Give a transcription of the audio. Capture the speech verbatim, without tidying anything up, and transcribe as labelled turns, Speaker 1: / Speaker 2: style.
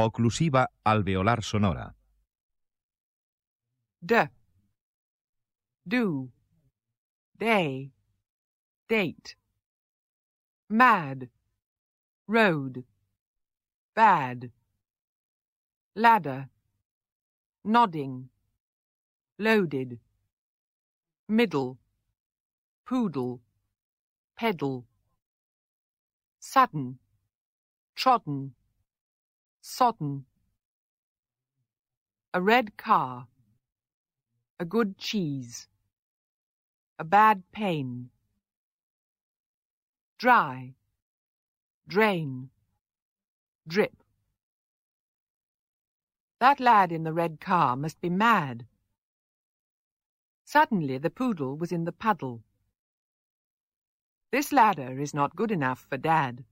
Speaker 1: oclusiva alveolar sonora.
Speaker 2: D, do, day, date. Mad, road, bad. Ladder, nodding, loaded. Middle, poodle, pedal. Sudden, trodden, sodden. A red car, a good cheese, a bad pain. Dry, drain, drip. That lad in the red car must be mad. Suddenly the poodle was in the puddle. This ladder is not good enough for Dad.